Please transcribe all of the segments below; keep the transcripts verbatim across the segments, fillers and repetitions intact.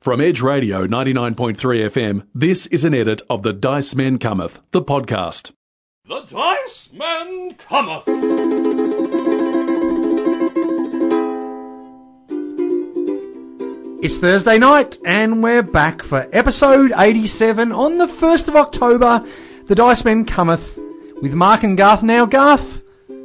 From Edge Radio ninety-nine point three F M, this is an edit of The Dice Men Cometh, the podcast. The Dice Men Cometh! It's Thursday night, and we're back for episode eighty-seven on the first of October. The Dice Men Cometh with Mark and Garth. Now, Garth,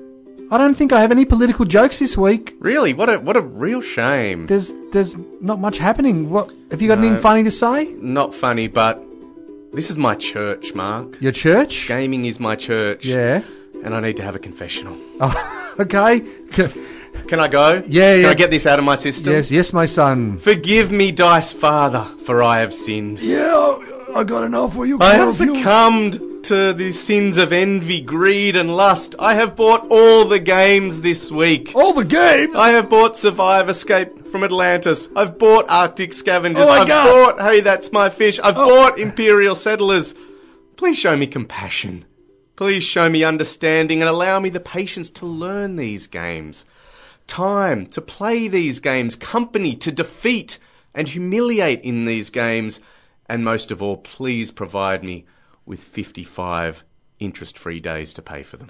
I don't think I have any political jokes this week. Really? What a what a real shame. There's there's not much happening. What have you got? No, anything funny to say? Not funny, but this is my church, Mark. Your church? Gaming is my church. Yeah. And I need to have a confessional. Oh, okay. Can I go? Yeah, yeah. Can I get this out of my system? Yes, yes, my son. Forgive me, Dice Father, for I have sinned. Yeah, I got enough for you. I have succumbed to the sins of envy, greed, and lust. I have bought all the games this week. All the games? I have bought Survive Escape from Atlantis. I've bought Arctic Scavengers. Oh my I've God. bought Hey, That's My Fish. I've Oh. bought Imperial Settlers. Please show me compassion. Please show me understanding and allow me the patience to learn these games. Time to play these games, company to defeat and humiliate in these games, and most of all, please provide me with fifty-five interest-free days to pay for them.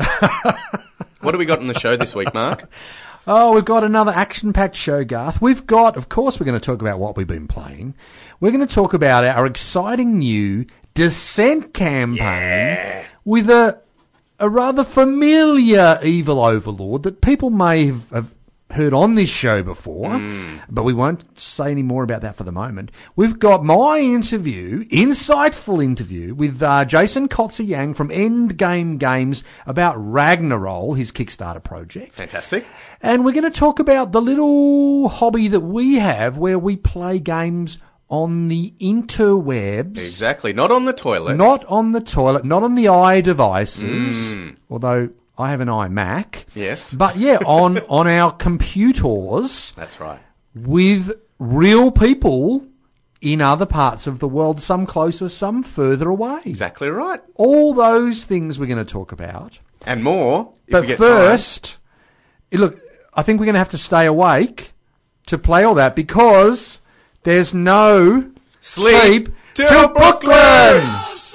What do we got on the show this week, Mark? Oh, we've got another action-packed show, Garth. We've got, of course, we're going to talk about what we've been playing. We're going to talk about our exciting new Descent campaign Yeah. with a a rather familiar evil overlord that people may have, have heard on this show before, Mm. but we won't say any more about that for the moment. We've got my interview, insightful interview, with uh, Jason Kotze-Yang from Endgame Games about Ragnarol, his Kickstarter project. Fantastic. And we're going to talk about the little hobby that we have where we play games on the interwebs. Exactly. Not on the toilet. Not on the toilet, not on the iDevices, although I have an iMac. Yes. But yeah, on, on our computers That's right. with real people in other parts of the world, some closer, some further away. Exactly right. All those things we're going to talk about. And more. If But we get first, look, I think we're going to have to stay awake to play all that because there's no Sleep sleep till till Brooklyn! Brooklyn.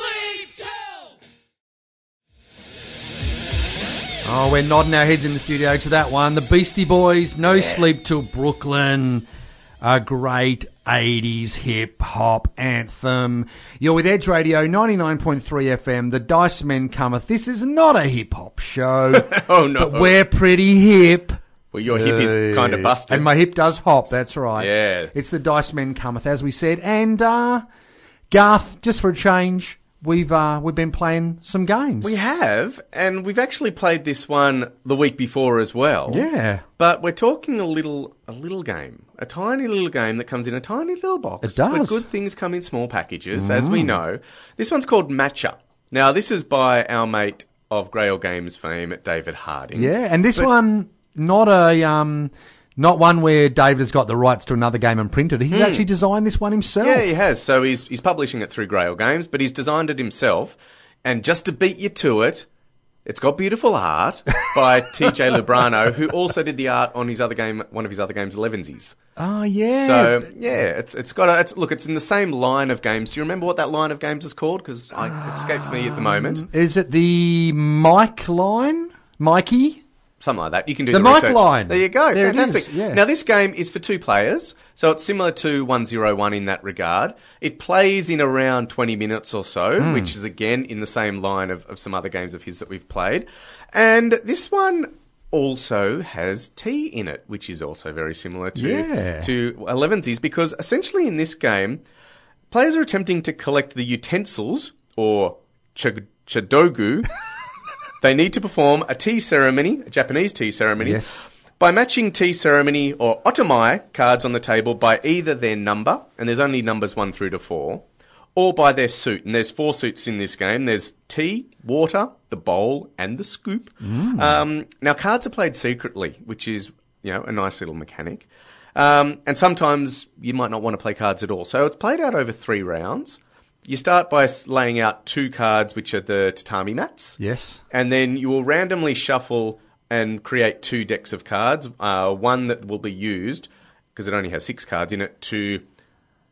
Oh, we're nodding our heads in the studio to that one. The Beastie Boys, No Sleep Till Brooklyn. A great eighties hip-hop anthem. You're with Edge Radio, ninety-nine point three F M. The Dice Men Cometh. This is not a hip-hop show. Oh, no. But we're pretty hip. Well, your hip is kind of busted. And my hip does hop, that's right. Yeah. It's the Dice Men Cometh, as we said. And, uh, Garth, just for a change, we've uh, we've been playing some games. We have, and we've actually played this one the week before as well. Yeah. But we're talking a little a little game. A tiny little game that comes in a tiny little box. It does. But good things come in small packages, as we know. This one's called Matcha. Now, this is by our mate of Grail Games fame, David Harding. Yeah, and this But- one, not a um, not one where David's got the rights to another game and printed it. He's actually designed this one himself. Yeah, he has. So he's he's publishing it through Grail Games, but he's designed it himself. And just to beat you to it, it's got beautiful art by T J Lubrano, who also did the art on his other game, one of his other games, Elevensies. Oh, yeah. So yeah, it's it's got a it's, look. It's in the same line of games. Do you remember what that line of games is called? Because it escapes me at the moment. Is it the Mike line? Mikey? Something like that. You can do The the, Mike research. line. There you go. There it Fantastic. is, yeah. Now this game is for two players, so it's similar to one oh one in that regard. It plays in around twenty minutes or so, Hmm. which is again in the same line of, of some other games of his that we've played. And this one also has tea in it, which is also very similar to Yeah. to Elevensies, because essentially in this game, players are attempting to collect the utensils or ch- chadogu. They need to perform a tea ceremony, a Japanese tea ceremony, Yes. by matching tea ceremony or otomai cards on the table by either their number, and there's only numbers one through to four, or by their suit. And there's four suits in this game. There's tea, water, the bowl, and the scoop. Um, now, cards are played secretly, which is, you know, a nice little mechanic. Um, and sometimes you might not want to play cards at all. So it's played out over three rounds. You start by s- laying out two cards, which are the tatami mats. Yes. And then you will randomly shuffle and create two decks of cards. Uh, one that will be used, because it only has six cards in it, to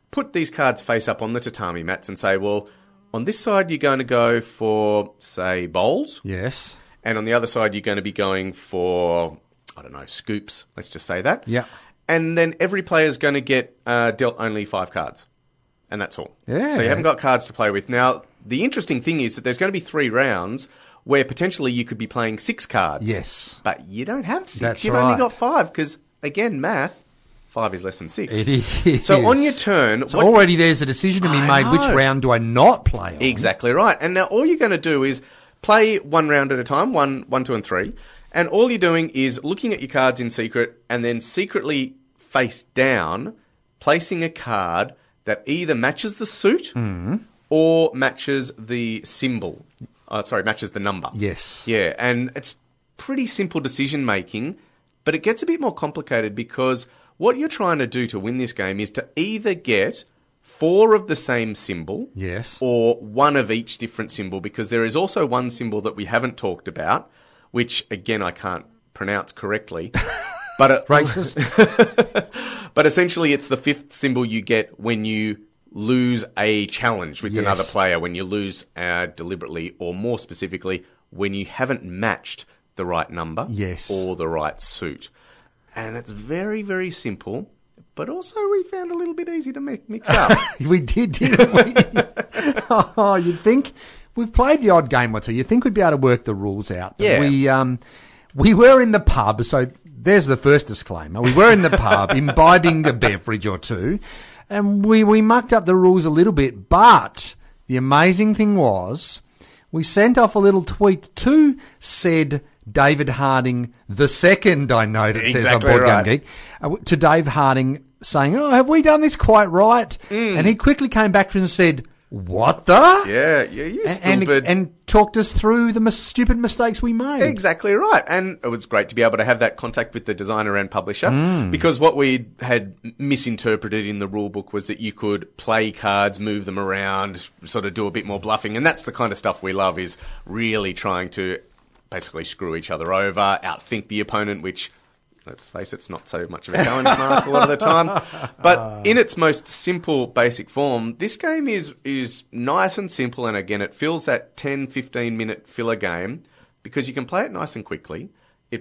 put these cards face up on the tatami mats and say, well, on this side you're going to go for, say, bowls. Yes. And on the other side you're going to be going for, I don't know, scoops. Let's just say that. Yeah. And then every player's going to get uh, dealt only five cards. And that's all. Yeah. So you haven't got cards to play with. Now, the interesting thing is that there's going to be three rounds where potentially you could be playing six cards. Yes. But you don't have six. That's You've right. only got five because, again, math, five is less than six. It is. So on your turn... So what- already there's a decision to be I made. know. Which round do I not play on? Exactly right. And now all you're going to do is play one round at a time, one, one, two, and three. And all you're doing is looking at your cards in secret and then secretly face down, placing a card that either matches the suit Mm. or matches the symbol. Uh, sorry, matches the number. Yes. Yeah, and it's pretty simple decision making, but it gets a bit more complicated because what you're trying to do to win this game is to either get four of the same symbol Yes. or one of each different symbol, because there is also one symbol that we haven't talked about, which, again, I can't pronounce correctly. But it, Racist. But essentially, it's the fifth symbol you get when you lose a challenge with Yes. another player, when you lose uh, deliberately, or more specifically, when you haven't matched the right number Yes. or the right suit. And it's very, very simple, but also we found a little bit easy to mi- mix up. We did, didn't we? Oh, you'd think we've played the odd game or two. You'd think we'd be able to work the rules out. But Yeah. We um we were in the pub, so there's the first disclaimer. We were in the pub imbibing a beverage or two, and we, we mucked up the rules a little bit, but the amazing thing was we sent off a little tweet to said David Harding the second, I note it says on Exactly Board Game right. Geek, uh, to Dave Harding saying, oh, have we done this quite right? Mm. And he quickly came back to us and said, what the? Yeah, yeah, you And, stupid. and talked us through the mis- stupid mistakes we made. Exactly right. And it was great to be able to have that contact with the designer and publisher, Mm. because what we had misinterpreted in the rule book was that you could play cards, move them around, sort of do a bit more bluffing. And that's the kind of stuff we love, is really trying to basically screw each other over, outthink the opponent, which, let's face it, it's not so much of a challenge, Mark, a lot of the time. But in its most simple, basic form, this game is is nice and simple. And again, it fills that ten, fifteen minute filler game because you can play it nice and quickly. It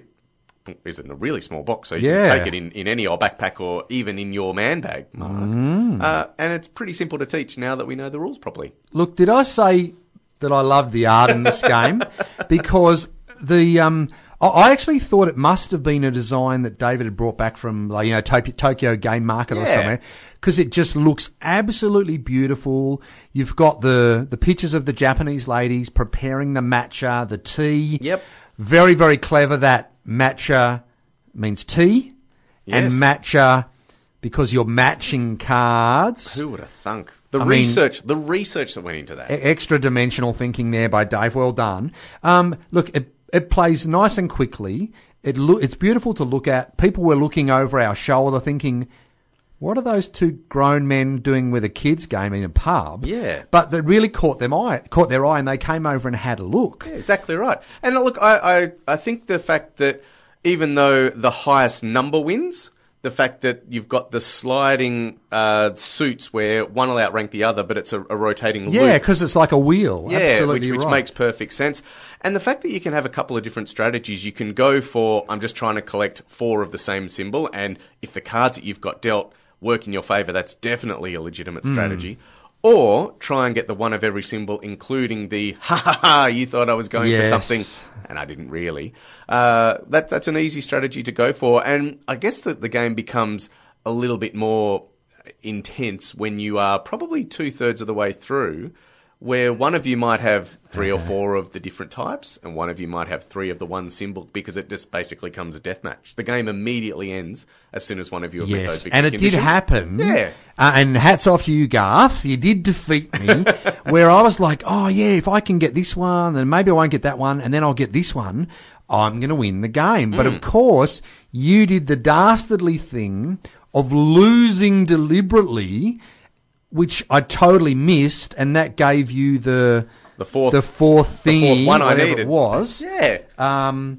is in a really small box, so you Yeah. can take it in, in any old backpack or even in your man bag, Mark. Uh, and it's pretty simple to teach now that we know the rules properly. Look, did I say that I love the art in this game? Because the um, I- I actually thought it must have been a design that David had brought back from, like, you know, Tokyo, Tokyo Game Market or Yeah. somewhere, because it just looks absolutely beautiful. You've got the the pictures of the Japanese ladies preparing the matcha, the tea. Yep. Very, very clever that matcha means tea, and Yes. matcha because you're matching cards. Who would have thunk? The I mean- research, the research that went into that. E- extra dimensional thinking there by Dave. Well done. Um, look, it, it plays nice and quickly. It lo- it's beautiful to look at. People were looking over our shoulder thinking, what are those two grown men doing with a kids game in a pub? Yeah. But that really caught them eye, caught their eye, and they came over and had a look. Yeah, exactly right. And look, I, I, I think the fact that even though the highest number wins, the fact that you've got the sliding uh, suits where one will outrank the other, but it's a, a rotating Yeah, loop. because it's like a wheel. Yeah, Absolutely which, which right. makes perfect sense. And the fact that you can have a couple of different strategies, you can go for, I'm just trying to collect four of the same symbol, and if the cards that you've got dealt work in your favour, that's definitely a legitimate Hmm. strategy. Or try and get the one of every symbol, including the, ha ha ha, you thought I was going Yes. for something, and I didn't really. Uh, that, that's an easy strategy to go for. And I guess that the game becomes a little bit more intense when you are probably two-thirds of the way through, where one of you might have three or four of the different types, and one of you might have three of the one symbol, because it just basically comes a deathmatch. The game immediately ends as soon as one of you have met those Yes, big and it did conditions. happen. Yeah. Uh, and hats off to you, Garth. You did defeat me, where I was like, oh, yeah, if I can get this one, then maybe I won't get that one, and then I'll get this one, I'm going to win the game. But, of course, you did the dastardly thing of losing deliberately, which I totally missed, and that gave you the The fourth- the fourth the thingy, fourth one I whatever needed. it was. Yeah. Um,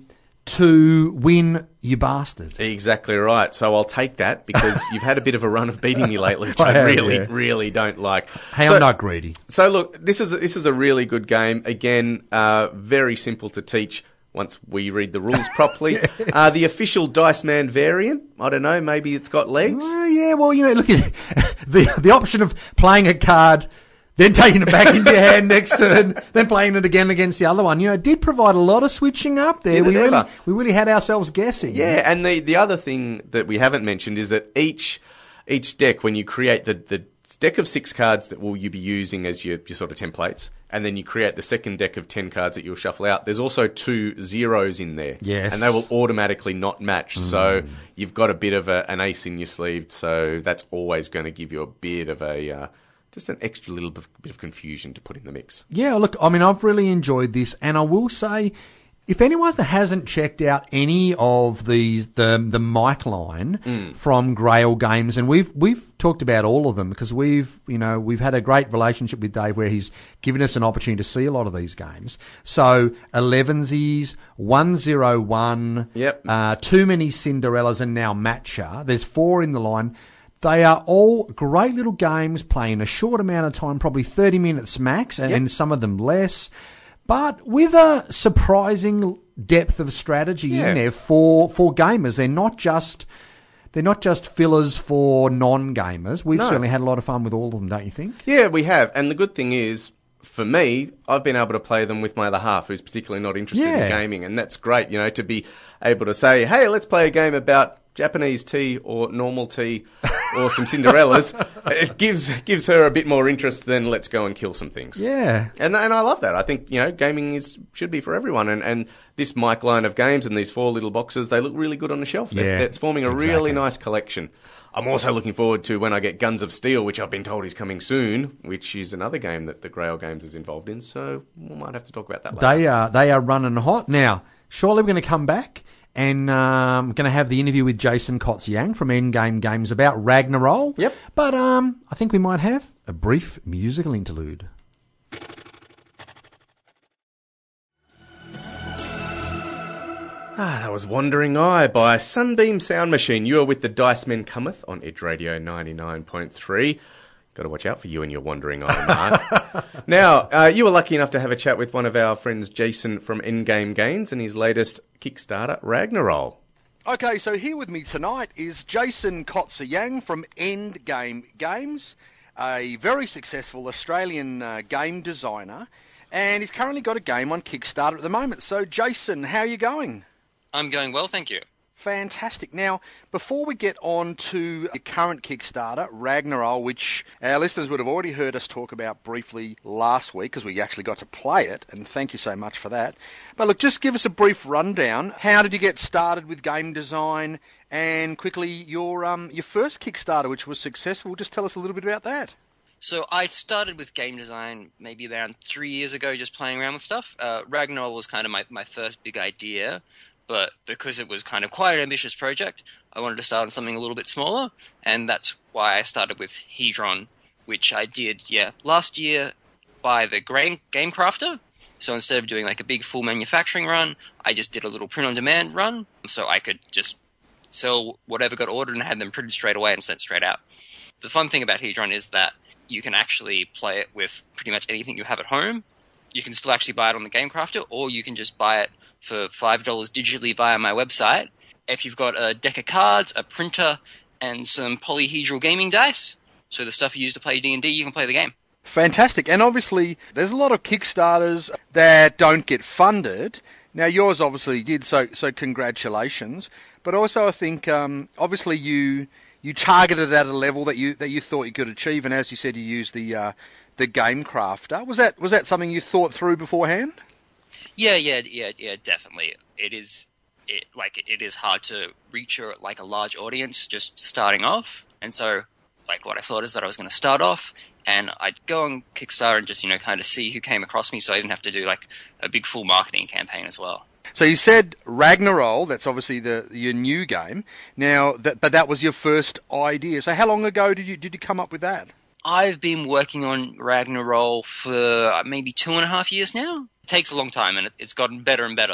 to win, you bastard. Exactly right. So I'll take that because you've had a bit of a run of beating me lately, which I I, have, really, yeah. really don't like. Hey, so, I'm not greedy. So look, this is a, this is a really good game. Again, uh, very simple to teach once we read the rules properly. Yes. Uh, the official Dice Man variant, I don't know, maybe it's got legs. Uh, yeah, well, you know, look at the the option of playing a card, then taking it back into your hand next turn, then playing it again against the other one. You know, it did provide a lot of switching up there. Did it we really, ever? we really had ourselves guessing. Yeah, and the, the other thing that we haven't mentioned is that each each deck, when you create the, the deck of six cards that will you be using as your, your sort of templates, and then you create the second deck of ten cards that you'll shuffle out, there's also two zeros in there. Yes. And they will automatically not match. Mm. So you've got a bit of a, an ace in your sleeve, so that's always going to give you a bit of a... Uh, just an extra little bit of confusion to put in the mix. Yeah, look, I mean, I've really enjoyed this, and I will say, if anyone that hasn't checked out any of these, the the Mike line mm. from Grail Games, and we've we've talked about all of them because we've you know we've had a great relationship with Dave where he's given us an opportunity to see a lot of these games. So elevensies, one zero one, yep, uh, Too Many Cinderellas, and now Matcha. There's four in the line. They are all great little games, playing a short amount of time, probably thirty minutes max, and, yep. and some of them less, but with a surprising depth of strategy yeah. in there for, for gamers. They're not just they're not just fillers for non-gamers. We've no. certainly had a lot of fun with all of them, don't you think? Yeah, we have. And the good thing is, for me, I've been able to play them with my other half, who's particularly not interested yeah. in gaming, and that's great, you know, to be able to say, hey, let's play a game about Japanese tea or normal tea or some Cinderellas. It gives gives her a bit more interest than let's go and kill some things. Yeah. And and I love that. I think, you know, gaming is should be for everyone. And, and this Mike line of games and these four little boxes, they look really good on the shelf. Yeah, It's forming a exactly. really nice collection. I'm also looking forward to when I get Guns of Steel, which I've been told is coming soon, which is another game that the Grail Games is involved in. So we might have to talk about that later. They are, they are running hot. Now, surely we're going to come back and um, going to have the interview with Jason Kotz-Yang from Endgame Games about Ragnarok. Yep. But um, I think we might have a brief musical interlude. Ah, that was Wandering Eye by Sunbeam Sound Machine. You are with the Dice Men Cometh on Edge Radio ninety-nine point three. Got to watch out for you and your Wandering Eye, Mark. Now, uh, you were lucky enough to have a chat with one of our friends, Jason from Endgame Games, and his latest Kickstarter, Ragnarok. Okay, so here with me tonight is Jason Kotz-Yang from Endgame Games, a very successful Australian uh, game designer, and he's currently got a game on Kickstarter at the moment. So, Jason, how are you going? I'm going well, thank you. Fantastic. Now, before we get on to your current Kickstarter, Ragnarok, which our listeners would have already heard us talk about briefly last week because we actually got to play it, and thank you so much for that. But look, just give us a brief rundown. How did you get started with game design? And quickly, your um your first Kickstarter, which was successful, just tell us a little bit about that. So I started with game design maybe around three years ago, just playing around with stuff. Uh, Ragnarok was kind of my, my first big idea. But because it was kind of quite an ambitious project, I wanted to start on something a little bit smaller, and that's why I started with Hedron, which I did, yeah, last year by the Game Crafter. So instead of doing like a big full manufacturing run, I just did a little print-on-demand run, so I could just sell whatever got ordered and have them printed straight away and sent straight out. The fun thing about Hedron is that you can actually play it with pretty much anything you have at home. You can still actually buy it on the Game Crafter, or you can just buy it for five dollars digitally via my website. If you've got a deck of cards, a printer, and some polyhedral gaming dice, so the stuff you use to play D and D, you can play the game. Fantastic. And obviously, there's a lot of Kickstarters that don't get funded. Now, yours obviously did, so so congratulations. But also, I think, um, obviously, you you targeted at a level that you that you thought you could achieve, and as you said, you used the uh, the Game Crafter. Was that was that something you thought through beforehand? Yeah, yeah, yeah, yeah, definitely. It is, it, like, it is hard to reach a, like a large audience just starting off. And so, like, what I thought is that I was going to start off, and I'd go on Kickstarter and just, you know, kind of see who came across me, so I didn't have to do, like, a big full marketing campaign as well. So you said Ragnarok, that's obviously the your new game. Now, that, but that was your first idea. So how long ago did you did you come up with that? I've been working on Ragnarok for maybe two and a half years now. It takes a long time, and it, it's gotten better and better.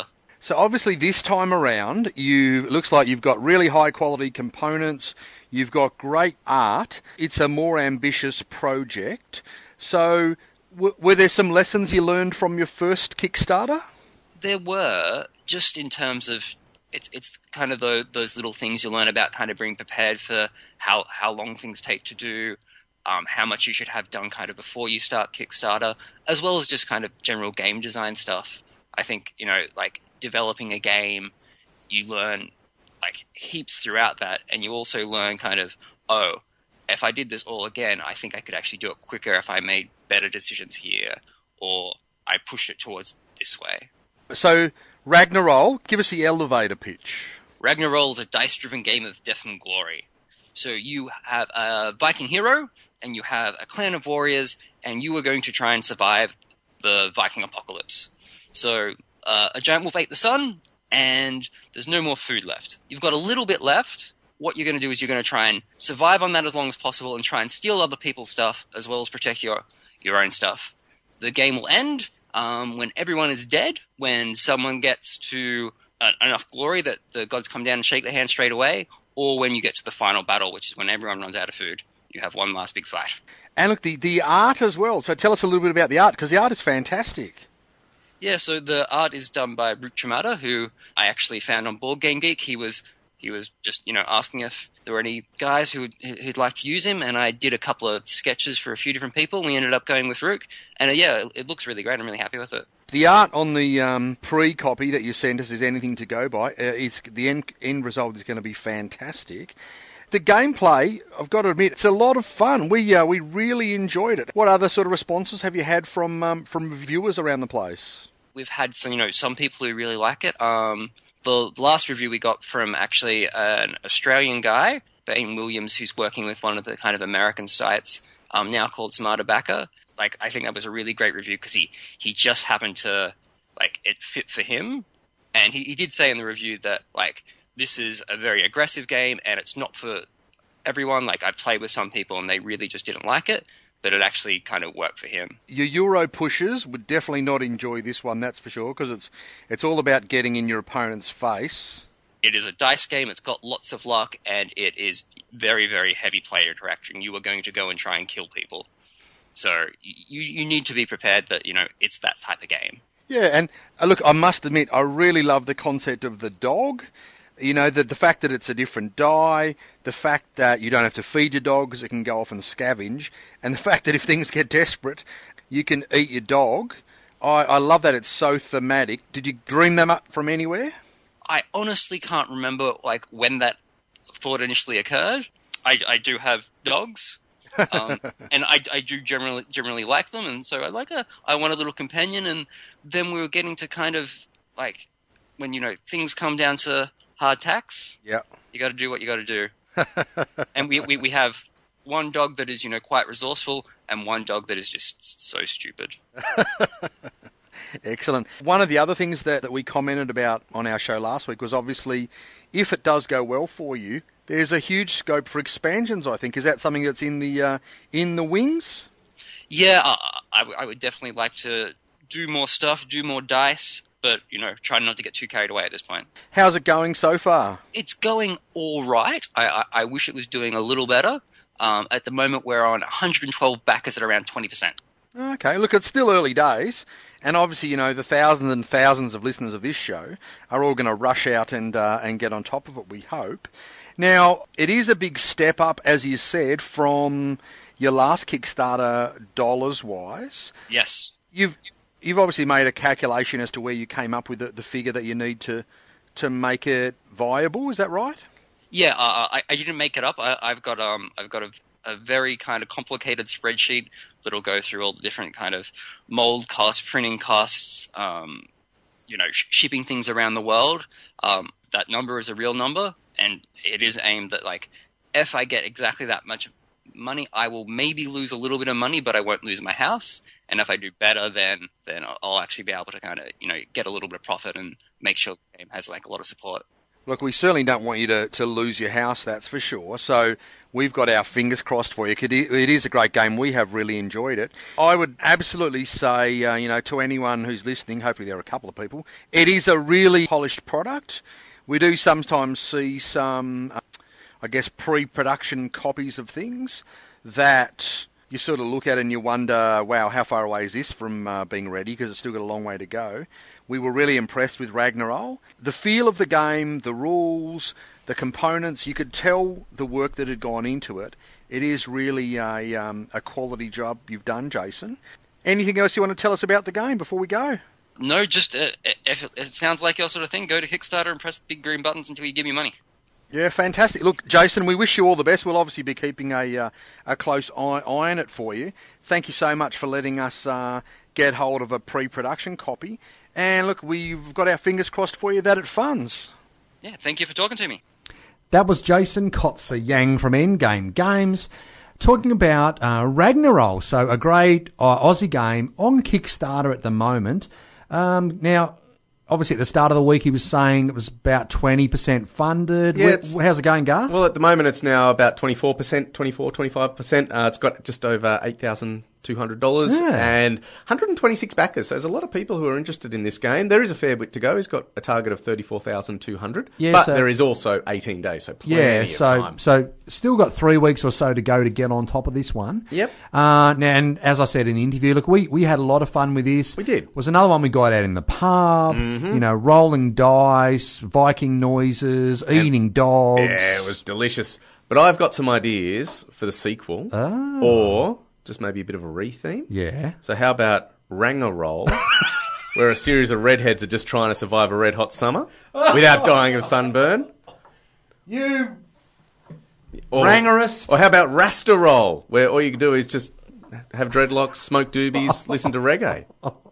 So obviously this time around, you looks like you've got really high quality components. You've got great art. It's a more ambitious project. So w- were there some lessons you learned from your first Kickstarter? There were, just in terms of it's it's kind of the, those little things you learn about kind of being prepared for how how long things take to do. Um, how much you should have done kind of before you start Kickstarter, as well as just kind of general game design stuff. I think, you know, like developing a game, you learn like heaps throughout that, and you also learn kind of, oh, if I did this all again, I think I could actually do it quicker if I made better decisions here, or I pushed it towards this way. So, Ragnarol, give us the elevator pitch. Ragnarol is a dice-driven game of death and glory. So you have a Viking hero, and you have a clan of warriors, and you are going to try and survive the Viking apocalypse. So uh, a giant wolf ate the sun, and there's no more food left. You've got a little bit left. What you're going to do is you're going to try and survive on that as long as possible and try and steal other people's stuff as well as protect your, your own stuff. The game will end um, when everyone is dead, when someone gets to uh, enough glory that the gods come down and shake their hand straight away, or when you get to the final battle, which is when everyone runs out of food. You have one last big fight. And look, the, the art as well. So tell us a little bit about the art, because the art is fantastic. Yeah, so the art is done by Root Chamada, who I actually found on Board Game Geek. He was he was just, you know, asking if there were any guys who would, who'd like to use him, and I did a couple of sketches for a few different people. We ended up going with Rook, and uh, yeah, it, it looks really great. I'm really happy with it. The art on the um, pre-copy that you sent us is anything to go by. Uh, it's, the end, end result is going to be fantastic. The gameplay, I've got to admit, it's a lot of fun. We uh, we really enjoyed it. What other sort of responses have you had from um, from viewers around the place? We've had some, you know, some people who really like it. Um, the last review we got from actually an Australian guy, Ben Williams, who's working with one of the kind of American sites um, now called Smarter Backer. Like, I think that was a really great review because he, he just happened to, like, it fit for him. And he, he did say in the review that, like, this is a very aggressive game and it's not for everyone. Like, I've played with some people and they really just didn't like it, but it actually kind of worked for him. Your Euro pushers would definitely not enjoy this one, that's for sure, because it's it's all about getting in your opponent's face. It is a dice game, it's got lots of luck, and it is very, very heavy player interaction. You are going to go and try and kill people. So you you need to be prepared that, you know, it's that type of game. Yeah, and uh, look, I must admit, I really love the concept of the dog. You know, the, the fact that it's a different die, the fact that you don't have to feed your dog because it can go off and scavenge, and the fact that if things get desperate, you can eat your dog. I, I love that it's so thematic. Did you dream them up from anywhere? I honestly can't remember, like, when that thought initially occurred. I, I do have dogs, um, and I, I do generally generally like them, and so I like a, I want a little companion, and then we were getting to kind of, like, when, you know, things come down to hard tax. Yeah. You got to do what you got to do. And we, we we have one dog that is, you know, quite resourceful, and one dog that is just so stupid. Excellent. One of the other things that, that we commented about on our show last week was obviously, if it does go well for you, there's a huge scope for expansions, I think. Is that something that's in the uh, in the wings? Yeah, I, I, I would definitely like to do more stuff, do more dice, but, you know, try not to get too carried away at this point. How's it going so far? It's going all right. I, I, I wish it was doing a little better. Um, at the moment, we're on one hundred twelve backers at around twenty percent. Okay, look, it's still early days, and obviously, you know, the thousands and thousands of listeners of this show are all going to rush out and uh, and get on top of it, we hope. Now, it is a big step up, as you said, from your last Kickstarter dollars-wise. Yes. You've you've obviously made a calculation as to where you came up with the, the figure that you need to to make it viable. Is that right? Yeah, uh, I, I didn't make it up. I, I've got um I've got a, a very kind of complicated spreadsheet that'll go through all the different kind of mold costs, printing costs, um, you know, sh- shipping things around the world. Um, that number is a real number, and it is aimed at, like, if I get exactly that much money, I will maybe lose a little bit of money, but I won't lose my house. And if I do better, then then I'll actually be able to kind of, you know, get a little bit of profit and make sure the game has, like, a lot of support. Look, we certainly don't want you to, to lose your house, that's for sure. So we've got our fingers crossed for you. It is a great game. We have really enjoyed it. I would absolutely say, uh, you know, to anyone who's listening, hopefully there are a couple of people, it is a really polished product. We do sometimes see some, uh, I guess, pre-production copies of things that you sort of look at and you wonder, wow, how far away is this from uh, being ready? Because it's still got a long way to go. We were really impressed with Ragnarok. The feel of the game, the rules, the components, you could tell the work that had gone into it. It is really a, um, a quality job you've done, Jason. Anything else you want to tell us about the game before we go? No, just uh, if it sounds like your sort of thing, go to Kickstarter and press big green buttons until you give me money. Yeah, fantastic. Look, Jason, we wish you all the best. We'll obviously be keeping a uh, a close eye, eye on it for you. Thank you so much for letting us uh, get hold of a pre-production copy. And look, we've got our fingers crossed for you that it funds. Yeah, thank you for talking to me. That was Jason Kotzer-Yang from Endgame Games talking about uh, Ragnarok. So a great uh, Aussie game on Kickstarter at the moment. Um, now, obviously, at the start of the week, he was saying it was about twenty percent funded. Yeah, Where, how's it going, Garth? Well, at the moment, it's now about twenty-four percent, twenty-four, twenty-five percent. Uh, it's got just over eight thousand two hundred dollars Yeah. and one hundred twenty-six backers. So there's a lot of people who are interested in this game. There is a fair bit to go. He's got a target of thirty-four thousand two hundred. Yeah, but so- there is also eighteen days, so plenty Yeah, of so time. so still got three weeks or so to go to get on top of this one. Yep. Uh, now, and as I said in the interview, look, we, we had a lot of fun with this. We did. It was another one we got out in the pub, you know, rolling dice, Viking noises, eating dogs. Yeah, it was delicious. But I've got some ideas for the sequel. Oh. Or just maybe a bit of a re-theme. Yeah. So how about Rangaroll, where a series of redheads are just trying to survive a red hot summer without dying of sunburn? You Or, Rangerist. Or how about Rastaroll, where all you can do is just have dreadlocks, smoke doobies, listen to reggae?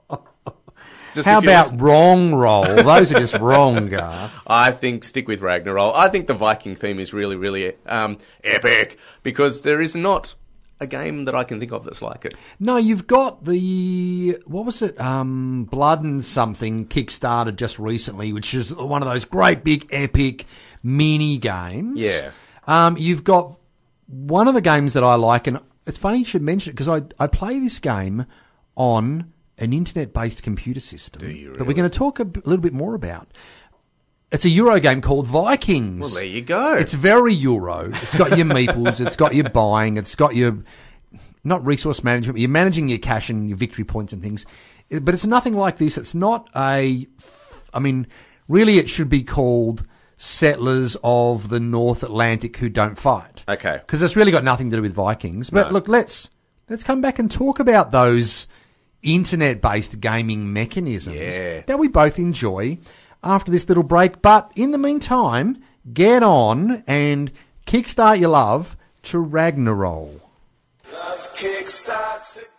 Just How if you about listen- wrong roll? Those are just wrong, Garth. I think stick with Ragnarok. I think the Viking theme is really, really um, epic because there is not a game that I can think of that's like it. No, you've got the, what was it, um, Blood and Something Kickstarted just recently, which is one of those great big epic mini games. Yeah. Um, you've got one of the games that I like, and it's funny you should mention it because I, I play this game on an internet-based computer system Do you that we're really? going to talk a b- little bit more about. It's a Euro game called Vikings. Well, there you go. It's very Euro. It's got your meeples. It's got your buying. It's got your, not resource management, but you're managing your cash and your victory points and things. It- But it's nothing like this. It's not a, I mean, really it should be called Settlers of the North Atlantic Who Don't Fight. Okay. Because it's really got nothing to do with Vikings. But No. look, let's, let's come back and talk about those internet-based gaming mechanisms Yeah. that we both enjoy after this little break. But in the meantime, get on and kickstart your love to Ragnarok. Love kickstarts again.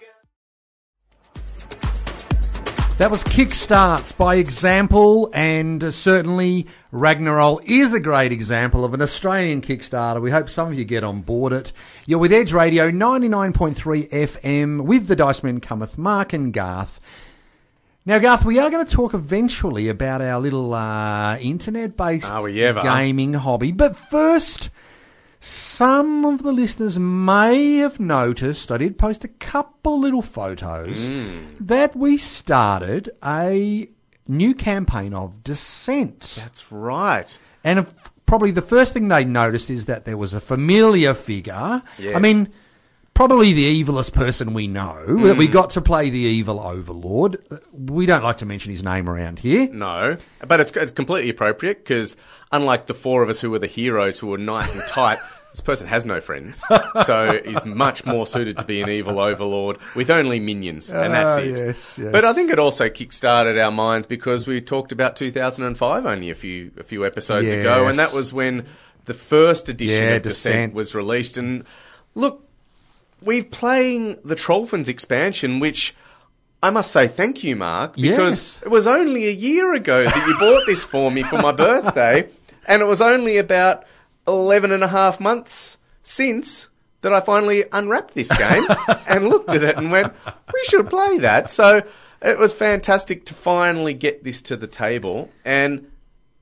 That was Kickstarts by example, and uh, certainly Ragnarok is a great example of an Australian Kickstarter. We hope some of you get on board it. You're with Edge Radio ninety-nine point three F M with the Dice Men Cometh, Mark and Garth. Now, Garth, we are going to talk eventually about our little uh, internet-based Are we ever? gaming hobby, but first, some of the listeners may have noticed, I did post a couple little photos, that we started a new campaign of Descent. That's right. And if, probably the first thing they noticed is that there was a familiar figure. Yes. I mean, probably the evilest person we know, that we got to play the evil overlord. We don't like to mention his name around here. No, but it's, it's completely appropriate because unlike the four of us who were the heroes who were nice and tight, this person has no friends. So he's much more suited to be an evil overlord with only minions, and that's Ah, it. yes, yes. But I think it also kick-started our minds because we talked about two thousand five only a few a few episodes ago, and Yes. that was when the first edition Yeah, of Descent. Descent. was released. And look, we're playing the Trollfins expansion, which I must say thank you, Mark, because Yes. it was only a year ago that you bought this for me for my birthday, and it was only about eleven and a half months since that I finally unwrapped this game and looked at it and went, we should play that. So it was fantastic to finally get this to the table, and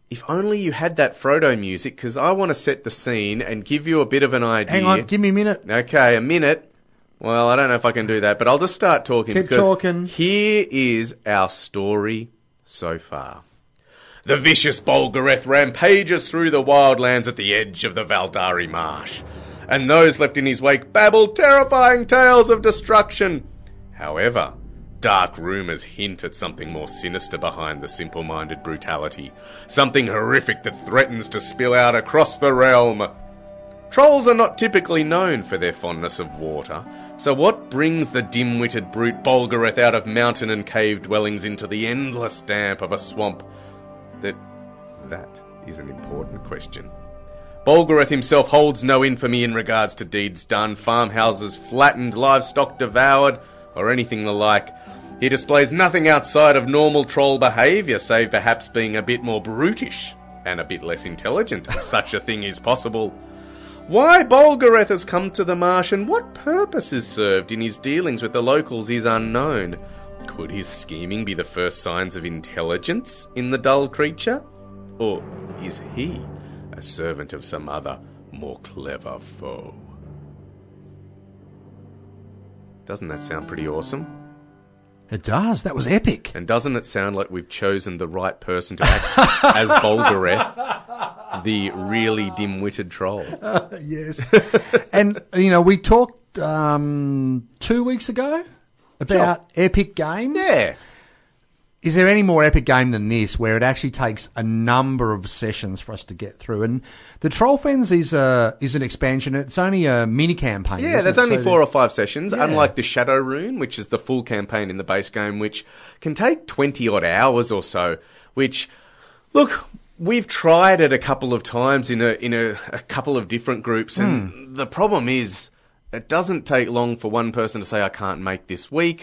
if only you had that Frodo music, because I want to set the scene and give you a bit of an idea. Hang on, give me a minute. Okay, a minute. Well, I don't know if I can do that, but I'll just start talking. Keep because talking. Here is our story so far. The vicious Bolgareth rampages through the wildlands at the edge of the Valdari Marsh, and those left in his wake babble terrifying tales of destruction. However, dark rumours hint at something more sinister behind the simple-minded brutality, something horrific that threatens to spill out across the realm. Trolls are not typically known for their fondness of water, so what brings the dim-witted brute Bolgareth out of mountain and cave dwellings into the endless damp of a swamp? That, that is an important question. Bolgareth himself holds no infamy in regards to deeds done, farmhouses flattened, livestock devoured, or anything the like. He displays nothing outside of normal troll behaviour, save perhaps being a bit more brutish and a bit less intelligent, if such a thing is possible. Why Bolgareth has come to the marsh and what purpose is served in his dealings with the locals is unknown. Could his scheming be the first signs of intelligence in the dull creature? Or is he a servant of some other, more clever foe? Doesn't that sound pretty awesome? It does. That was epic. And doesn't it sound like we've chosen the right person to act as Bolgareth, the really dim-witted troll? Uh, yes. And, you know, we talked um, two weeks ago about Sure. epic games. Yeah. Is there any more epic game than this where it actually takes a number of sessions for us to get through? And the Trollfens is a, is an expansion. It's only a mini campaign. Yeah, isn't there's it? only So four or five sessions, Yeah. unlike the Shadow Rune, which is the full campaign in the base game, which can take twenty-odd hours or so, which, look, we've tried it a couple of times in a in a, a couple of different groups, and Hmm. the problem is it doesn't take long for one person to say, I can't make this week,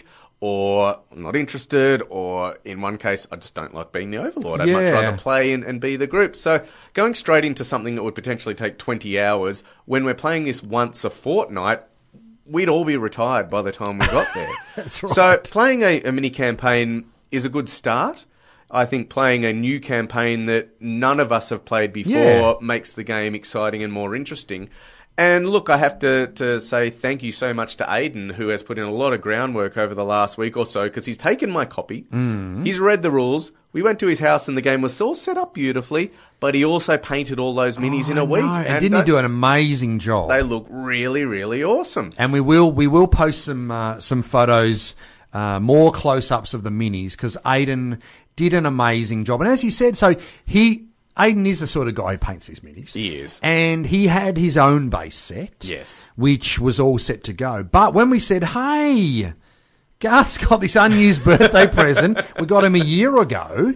or I'm not interested, or in one case, I just don't like being the Overlord. I'd much Yeah. rather play and, and be the group. So going straight into something that would potentially take twenty hours, when we're playing this once a fortnight, we'd all be retired by the time we got there. That's right. So playing a, a mini campaign is a good start. I think playing a new campaign that none of us have played before Yeah. makes the game exciting and more interesting. And look, I have to, to say thank you so much to Aiden, who has put in a lot of groundwork over the last week or so, because he's taken my copy, Mm. he's read the rules, we went to his house and the game was all set up beautifully, but he also painted all those minis in a week. No, and didn't he do an amazing job? They look really, really awesome. And we will we will post some uh, some photos, uh, more close-ups of the minis, because Aiden did an amazing job. And as you said, so he Aiden is the sort of guy who paints his minis. He is. And he had his own base set. Yes. Which was all set to go. But when we said, hey, Garth's got this unused birthday present, we got him a year ago,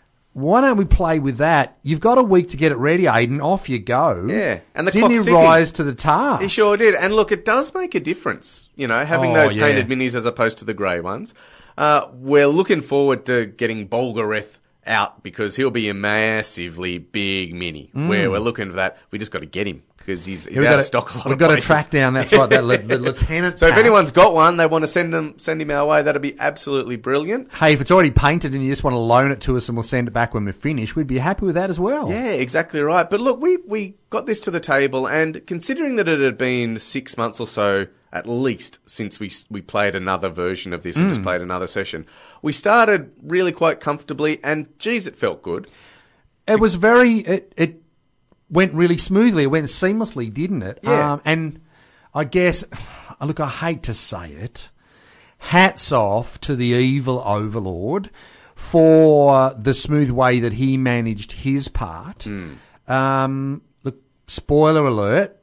why don't we play with that? You've got a week to get it ready, Aiden. Off you go. Yeah, and the Didn't clock's he ticking. rise to the task? He sure did. And look, it does make a difference, you know, having Oh, those yeah. painted minis as opposed to the grey ones. Uh, we're looking forward to getting Bolgareth out, because he'll be a massively big mini. Where we're looking for that. We just got to get him, because he's, he's We've out got of to- stock a lot We've of got to places. track down, that's right, that li- the lieutenant So if pack. anyone's got one, they want to send him, send him our way, that'd be absolutely brilliant. Hey, if it's already painted and you just want to loan it to us and we'll send it back when we're finished, we'd be happy with that as well. Yeah, exactly right. But look, we, we got this to the table, and considering that it had been six months or so, at least, since we we played another version of this and Mm. just played another session, we started really quite comfortably, and geez, it felt good. It was very, it, it went really smoothly. It went seamlessly, didn't it? Yeah. Um, and I guess, look, I hate to say it, hats off to the evil Overlord for the smooth way that he managed his part. Hmm. Um, look, spoiler alert,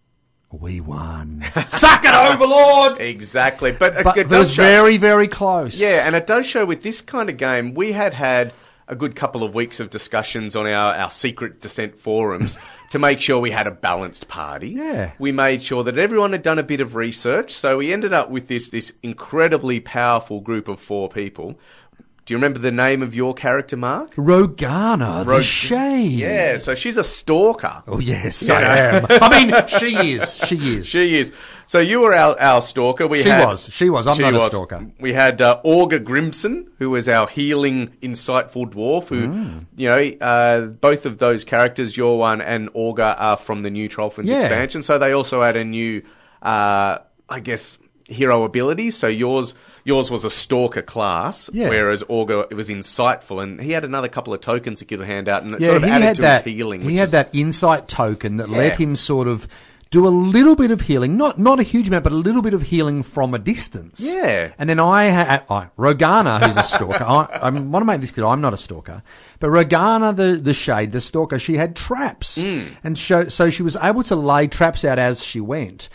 we won. Suck it, Overlord! Exactly, but, But it, it, it does was show. very, very close. Yeah, and it does show with this kind of game, we had had a good couple of weeks of discussions on our, our secret descent forums to make sure we had a balanced party. Yeah. We made sure that everyone had done a bit of research, so we ended up with this, this incredibly powerful group of four people. Do you remember the name of your character, Mark? Rogana, the Rog- Shade. Yeah, so she's a stalker. Oh, yes, I am. I mean, she is. She is. She is. So you were our, our stalker. We She had, was. She was. I'm she not a was. stalker. We had uh, Augur Grimson, who was our healing, insightful dwarf. Who, Mm. you know, uh, both of those characters, your one and Augur, are from the new Trollfins Yeah. expansion. So they also had a new, uh, I guess, hero ability. So yours. Yours was a stalker class, Yeah. whereas Augur it was insightful, and he had another couple of tokens he could hand out, and it Yeah, sort of he added had to that. his healing. He which had is- that insight token that Yeah. let him sort of do a little bit of healing, not not a huge amount, but a little bit of healing from a distance. Yeah. And then I had I, Rogana, who's a stalker. I, I want to make this clear. I'm not a stalker, but Rogana, the the Shade, the stalker, she had traps, Mm. and so so she was able to lay traps out as she went.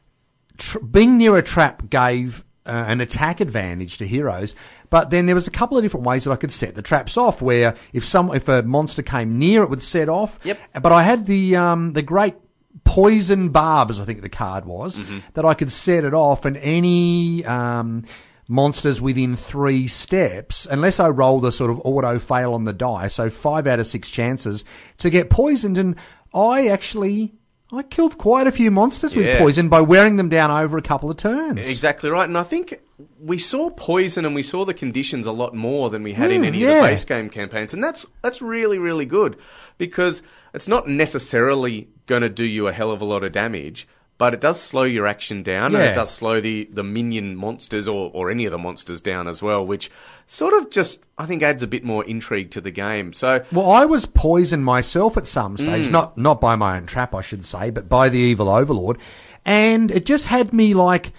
Tr- being near a trap gave uh, an attack advantage to heroes, but then there was a couple of different ways that I could set the traps off. Where if some if a monster came near, it would set off. Yep. But I had the um, the great poison barbs, I think the card was, Mm-hmm. that I could set it off, and any um, monsters within three steps, unless I rolled a sort of auto fail on the die, so five out of six chances to get poisoned, and I actually. I killed quite a few monsters with Yeah. poison by wearing them down over a couple of turns. Exactly right, and I think we saw poison and we saw the conditions a lot more than we had in Mm, any of yeah. the base game campaigns, and that's that's really really good because it's not necessarily going to do you a hell of a lot of damage, but it does slow your action down, and Yeah. it does slow the, the minion monsters or, or any of the monsters down as well, which sort of just, I think, adds a bit more intrigue to the game. So, Well, I was poisoned myself at some stage, Mm. not not by my own trap, I should say, but by the evil overlord, and it just had me like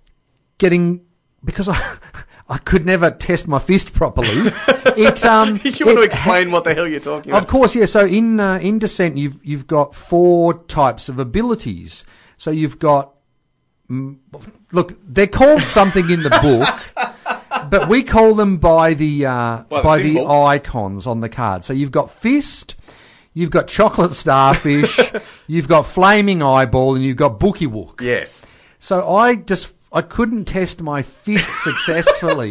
getting because I I could never test my fist properly. It um you want to it explain what the hell you're talking Of about? course, yeah. So in uh, in Descent, you've you've got four types of abilities. So you've got mm, look, they're called something in the book, but we call them by the uh, By by, the the, symbol. icons on the card. So you've got fist, you've got chocolate starfish, you've got flaming eyeball, and you've got bookie wook. Yes. So I just I couldn't test my fist successfully.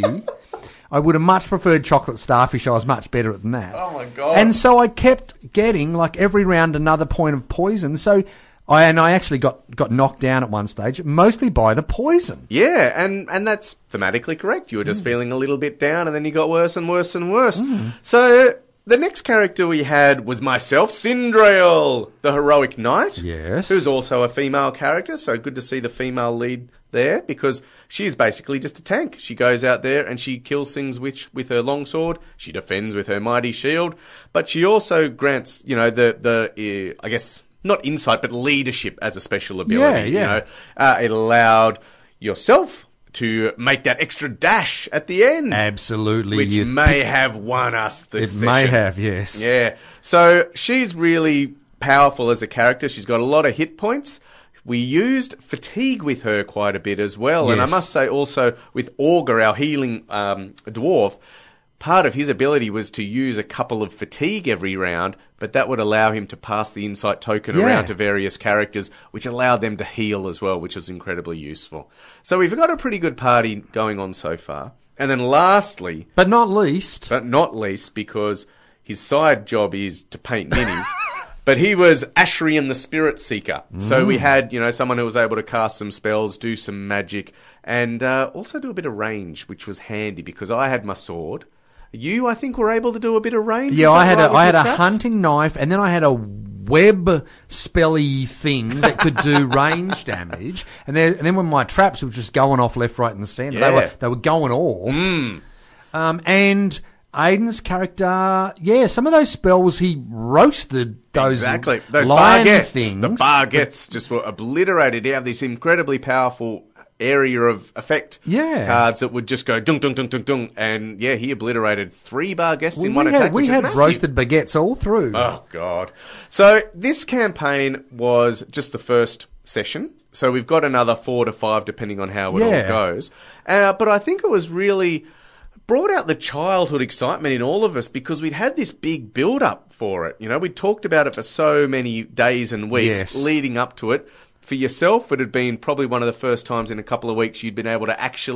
I would have much preferred chocolate starfish. I was much better at than that. Oh my God. And so I kept getting like every round another point of poison. So I and I actually got, got knocked down at one stage, mostly by the poison. Yeah, and, and that's thematically correct. You were Mm. just feeling a little bit down, and then you got worse and worse and worse. So the next character we had was myself, Sindrail, the heroic knight. Yes. Who's also a female character, so good to see the female lead there, because she is basically just a tank. She goes out there and she kills things with, with her longsword, she defends with her mighty shield, but she also grants, you know, the, the uh, I guess, not insight, but leadership as a special ability. Yeah, yeah. You know, uh, it allowed yourself to make that extra dash at the end. Absolutely. Which You- may have won us this it session. may have, yes. Yeah. So she's really powerful as a character. She's got a lot of hit points. We used fatigue with her quite a bit as well. And I Yes. must say also with Augur, our healing um, dwarf, part of his ability was to use a couple of fatigue every round, but that would allow him to pass the insight token Yeah. around to various characters, which allowed them to heal as well, which was incredibly useful. So we've got a pretty good party going on so far. And then lastly, But not least. but not least, because his side job is to paint minis. But he was Ashrian the Spirit Seeker. So we had, you know, someone who was able to cast some spells, do some magic, and uh, also do a bit of range, which was handy because I had my sword. You, I think, were able to do a bit of range. Yeah, is that I had right, a with I had your a traps? hunting knife, and then I had a web spelly thing that could do range damage. And then, and then when my traps were just going off left, right, and the centre, they Yeah. were they were going off. Mm. Um, and Aiden's character, yeah, some of those spells he roasted those Exactly. Those lion bargettes. things. The bargettes just were obliterated. You have this incredibly powerful area of effect Yeah. cards that would just go dunk, dunk, dunk, dunk, dunk. And yeah, he obliterated three bargettes we, in one we attack. had, we which is had massive. roasted baguettes all through. Oh, God. So this campaign was just the first session. So we've got another four to five, depending on how it Yeah. all goes. Uh, but I think it was really brought out the childhood excitement in all of us because we'd had this big build-up for it. You know, we'd talked about it for so many days and weeks Yes. leading up to it. For yourself, it had been probably one of the first times in a couple of weeks you'd been able to actually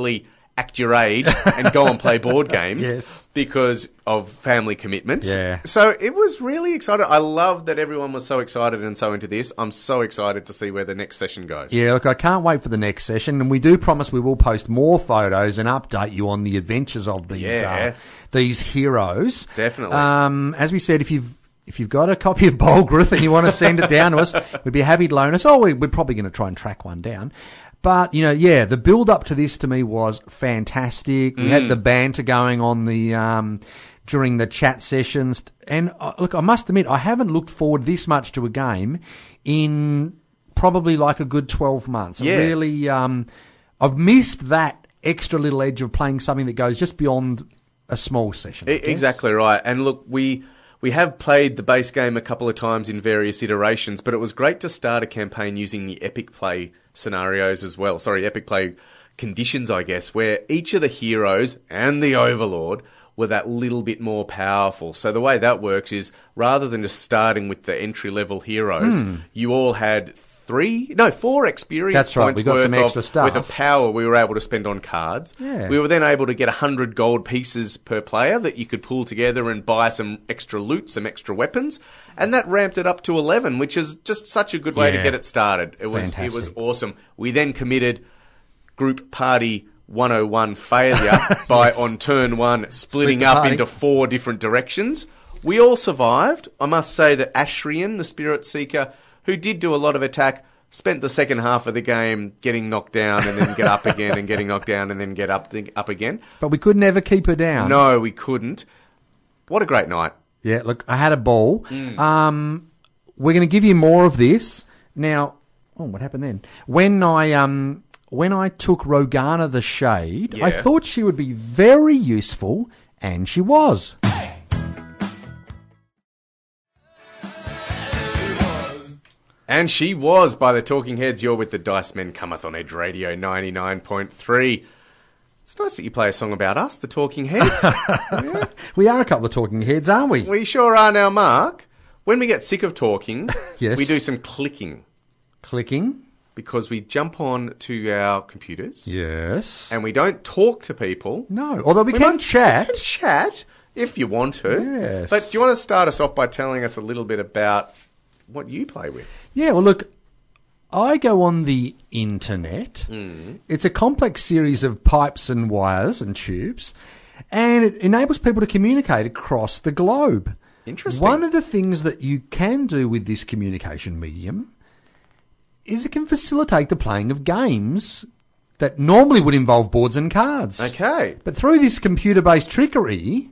act your age and go and play board games Yes. because of family commitments. Yeah. So it was really exciting. I love that everyone was so excited and so into this. I'm so excited to see where the next session goes. Yeah, look, I can't wait for the next session, and we do promise we will post more photos and update you on the adventures of these Yeah. uh, these heroes. Definitely. Um, as we said, if you've if you've got a copy of Bolgrith and you want to send it down to us, we'd be happy to loan us. Oh, we, we're probably going to try and track one down. But, you know, yeah, the build up to this to me was fantastic. We Mm. had the banter going on the um, during the chat sessions. And uh, look, I must admit, I haven't looked forward this much to a game in probably like a good twelve months. Yeah. I really, um, I've missed that extra little edge of playing something that goes just beyond a small session. I E- guess. Exactly right. And look, we we have played the base game a couple of times in various iterations, but it was great to start a campaign using the epic play scenarios as well. Sorry, epic play conditions, I guess, where each of the heroes and the Overlord were that little bit more powerful. So the way that works is rather than just starting with the entry-level heroes, you all had three, no, four experience That's right, points we got worth some extra of, stuff. with a power we were able to spend on cards. Yeah. We were then able to get one hundred gold pieces per player that you could pull together and buy some extra loot, some extra weapons, and that ramped it up to eleven, which is just such a good way Yeah. to get it started. It was it was Fantastic. awesome. We then committed group party one oh one failure by Yes. on turn one splitting the up party. into four different directions. We all survived. I must say that Ashrian, the Spirit Seeker, who did do a lot of attack, spent the second half of the game getting knocked down and then get up again and getting knocked down and then get up up again. But we could never keep her down. No, we couldn't. What a great night. Yeah, look, I had a ball. Mm. Um, we're going to give you more of this. Now, oh, what happened then? When I um, when I took Rogana the Shade, I Yeah. thought she would be very useful, and she was. And she was by the Talking Heads. You're with the Dice Men Cometh on Edge Radio ninety-nine point three. It's nice that you play a song about us, the Talking Heads. We are a couple of talking heads, aren't we? We sure are now, Mark. When we get sick of talking, Yes. we do some clicking Clicking. because we jump on to our computers Yes. and we don't talk to people. No, although we, We can might- chat. We can chat if you want to. Yes. But do you want to start us off by telling us a little bit about what you play with? Yeah, well, look, I go on the internet. Mm. It's a complex series of pipes and wires and tubes, and it enables people to communicate across the globe. Interesting. One of the things that you can do with this communication medium is it can facilitate the playing of games that normally would involve boards and cards. Okay. But through this computer-based trickery,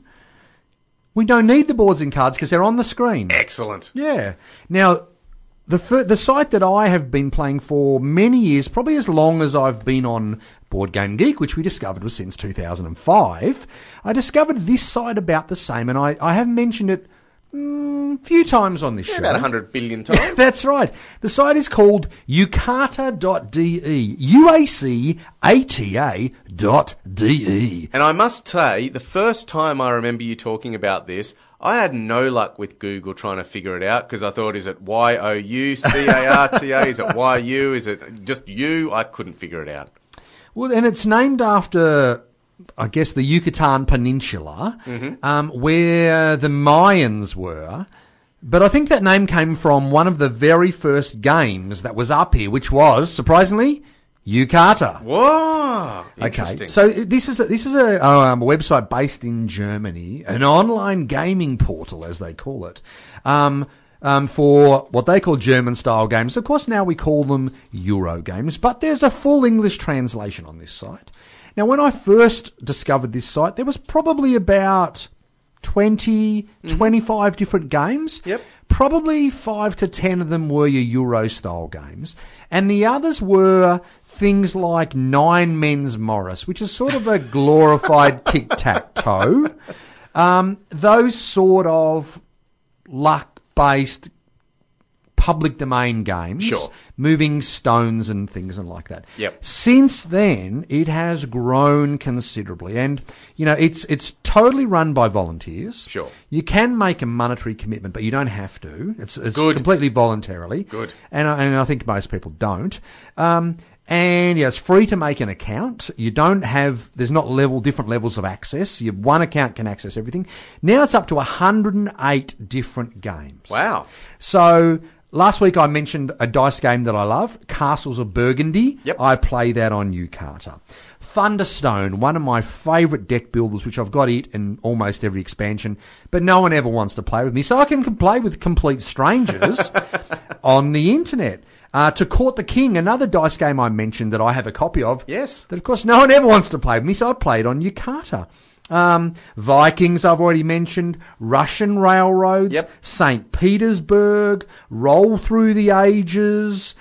we don't need the boards and cards because they're on the screen. Excellent. Yeah. Now, the fir- the site that I have been playing for many years, probably as long as I've been on Board Game Geek, which we discovered was since two thousand five, I discovered this site about the same, and I, I have mentioned it mm, a few times on this Yeah, show. about one hundred billion times. That's right. The site is called ucata dot d e. U A C A T A dot D E. And I must say, the first time I remember you talking about this, I had no luck with Google trying to figure it out because I thought, is it Y O U C A R T A? Is it Y U? Is it just U? I couldn't figure it out. Well, and it's named after, I guess, the Yucatan Peninsula, um, where the Mayans were. But I think that name came from one of the very first games that was up here, which was, surprisingly, Yucata. Whoa! Okay, Interesting. so this is a, this is a, um, a website based in Germany, an online gaming portal, as they call it, um, um, for what they call German-style games. Of course, now we call them Euro games, but there's a full English translation on this site. Now, when I first discovered this site, there was probably about twenty, twenty-five different games. Yep. Probably five to ten of them were your Euro-style games. And the others were things like Nine Men's Morris, which is sort of a glorified tic-tac-toe. Um, those sort of luck-based public domain games. Sure. Moving stones and things and like that. Yep. Since then, it has grown considerably. And, you know, it's it's totally run by volunteers. Sure. You can make a monetary commitment, but you don't have to. It's, it's Good. completely voluntarily. Good. And I, and I think most people don't. Um, And yeah, it's free to make an account. You don't have, there's not level, different levels of access. Your one account can access everything. Now it's up to one hundred eight different games. Wow. So last week I mentioned a dice game that I love, Castles of Burgundy. Yep. I play that on Ucarta. Thunderstone, one of my favourite deck builders, which I've got it in almost every expansion, but no one ever wants to play with me, so I can play with complete strangers on the internet. Uh, To Court the King, another dice game I mentioned that I have a copy of. Yes. That, of course, no one ever wants to play with me, so I play it on Ucarta. Um, Vikings, I've already mentioned. Russian Railroads. Yep. Saint Petersburg. Roll Through the Ages.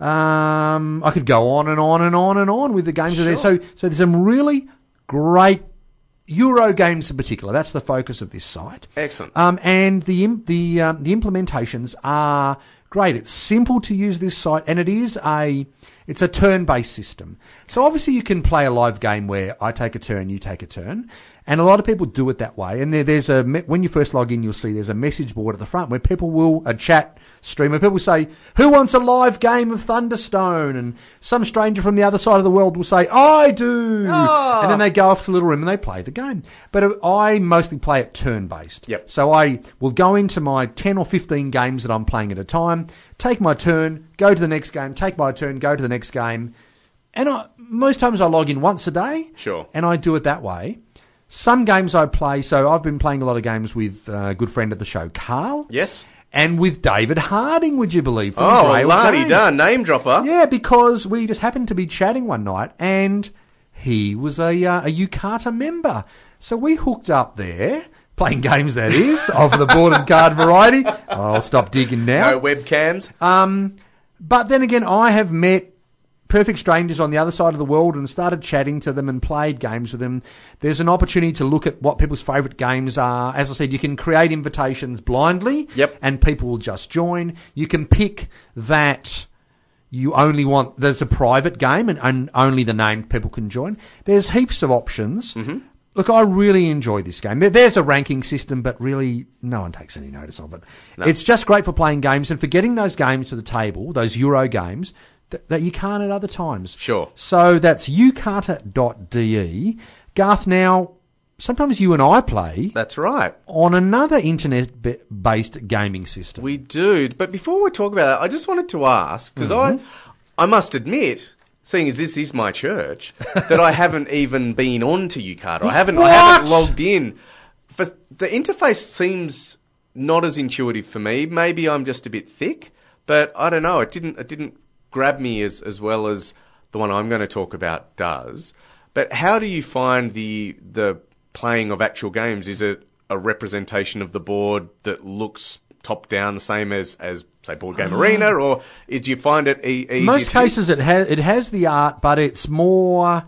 Um, I could go on and on and on and on with the games. Sure. There. So, so there's some really great Euro games in particular. That's the focus of this site. Excellent. Um, and the im- the um, the implementations are great. It's simple to use this site, and it is a it's a turn-based system. So obviously you can play a live game where I take a turn, you take a turn, and a lot of people do it that way. And there, there's a when you first log in, you'll see there's a message board at the front where people will a chat stream where people say, "Who wants a live game of Thunderstone?" And some stranger from the other side of the world will say, "I do," Oh. and then they go off to a little room and they play the game. But I mostly play it turn-based. Yep. So I will go into my ten or fifteen games that I'm playing at a time, take my turn, go to the next game, take my turn, go to the next game. And I, most times I log in once a day. Sure. And I do it that way. Some games I play, so I've been playing a lot of games with a good friend of the show, Carl. Yes. And with David Harding, would you believe? From Oh, Grail lardy Games. da, name dropper. Yeah, because we just happened to be chatting one night and he was a, uh, a Ucarta member. So we hooked up there, playing games that is, of the board and card variety. I'll stop digging now. No webcams. Um, but then again, I have met perfect strangers on the other side of the world and started chatting to them and played games with them. There's an opportunity to look at what people's favourite games are. As I said, you can create invitations blindly. Yep. And people will just join. You can pick that you only want, there's a private game and, and only the named people can join. There's heaps of options. Mm-hmm. Look, I really enjoy this game. There, there's a ranking system, but really no one takes any notice of it. No. It's just great for playing games and for getting those games to the table, those Euro games, th- that you can't at other times. Sure. So that's ucarta dot d e. Garth, now, sometimes you and I play That's right. on another internet-based gaming system. We do. But before we talk about that, I just wanted to ask, because Mm-hmm. I, I must admit, seeing as this is my church, that I haven't even been on to Ucarta. I haven't, I haven't What? logged in. For, the interface seems not as intuitive for me. Maybe I'm just a bit thick, but I don't know. It didn't, it didn't grab me as, as well as the one I'm going to talk about does. But how do you find the the playing of actual games? Is it a representation of the board that looks top down the same as, as say, Board Game Arena, or do you find it e- easy? Most to... cases it has it has the art, but it's more,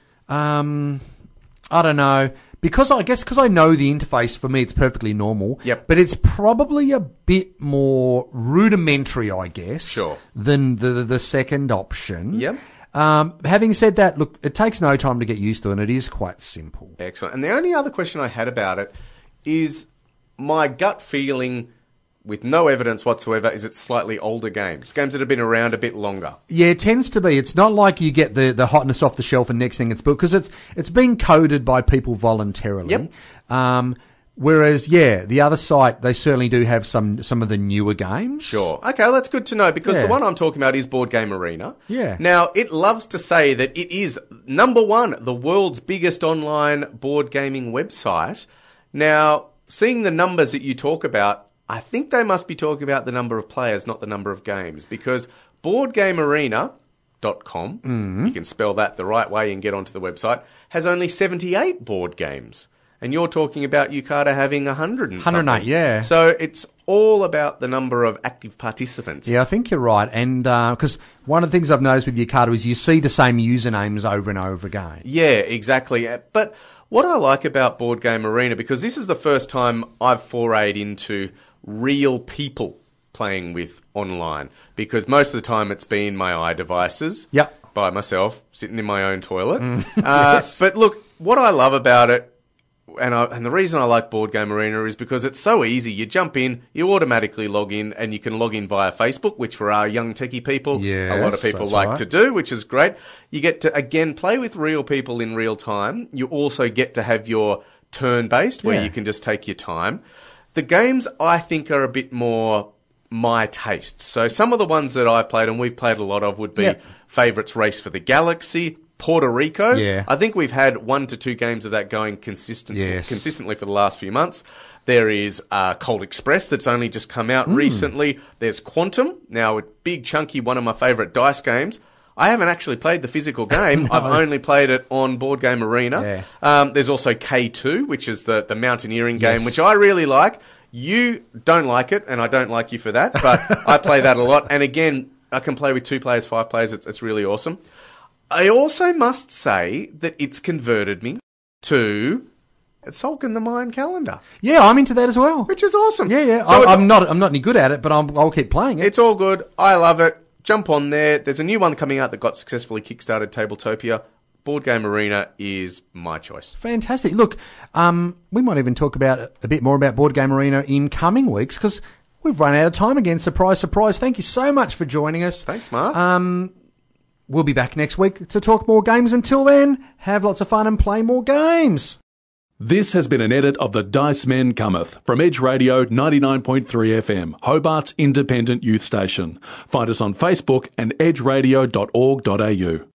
um, I don't know, because I guess because I know the interface, for me it's perfectly normal. Yep. But it's probably a bit more rudimentary, I guess, Sure. than the the, the second option. Yep. Um, having said that, look, it takes no time to get used to, and it is quite simple. Excellent. And the only other question I had about it is my gut feeling, with no evidence whatsoever, is it's slightly older games, games that have been around a bit longer. Yeah, it tends to be. It's not like you get the, the hotness off the shelf and next thing it's built, because it's it's being coded by people voluntarily. Yep. Um, whereas, yeah, the other site, they certainly do have some some of the newer games. Sure. Okay, well, that's good to know, because Yeah. the one I'm talking about is Board Game Arena. Yeah. Now, it loves to say that it is, number one, the world's biggest online board gaming website. Now, seeing the numbers that you talk about, I think they must be talking about the number of players, not the number of games, because board game arena dot com, Mm-hmm. you can spell that the right way and get onto the website, has only seventy-eight board games. And you're talking about Ucarta having one hundred and one hundred eight, something. yeah. So it's all about the number of active participants. Yeah, I think you're right. And because one of the things I've noticed with Ucarta is you see the same usernames over and over again. Yeah, exactly. But what I like about Board Game Arena, because this is the first time I've forayed into real people playing with online, because most of the time it's been my iDevices. Yep. By myself, sitting in my own toilet. Mm. uh, Yes. But look, what I love about it, and I, and the reason I like Board Game Arena is because it's so easy. You jump in, you automatically log in, and you can log in via Facebook, which for our young techie people, Yes, a lot of people that's like right. to do, which is great. You get to, again, play with real people in real time. You also get to have your turn-based, where Yeah. you can just take your time. The games, I think, are a bit more my taste. So some of the ones that I've played, and we've played a lot of, would be Yeah. Favourites Race for the Galaxy, Puerto Rico. Yeah. I think we've had one to two games of that going consistent, Yes. consistently for the last few months. There is uh, Cold Express that's only just come Hmm. out recently. There's Quantum, now a big chunky, one of my favourite dice games. I haven't actually played the physical game. I've only played it on Board Game Arena. Yeah. Um, there's also K two, which is the, the mountaineering game, Yes. which I really like. You don't like it, and I don't like you for that, but I play that a lot. And again, I can play with two players, five players. It's, it's really awesome. I also must say that it's converted me to Sulk in the Mayan calendar, Yeah, I'm into that as well. which is awesome. Yeah, yeah. So I, it's- I'm not. I'm not any good at it, but I'm, I'll keep playing it. It's all good. I love it. Jump on there. There's a new one coming out that got successfully kickstarted, Tabletopia. Board Game Arena is my choice. Fantastic. Look, um, we might even talk about a bit more about Board Game Arena in coming weeks because we've run out of time again. Surprise, surprise. Thank you so much for joining us. Thanks, Mark. Um, we'll be back next week to talk more games. Until then, have lots of fun and play more games. This has been an edit of The Dice Men Cometh from Edge Radio ninety-nine point three F M, Hobart's independent youth station. Find us on Facebook and edge radio dot org dot a u.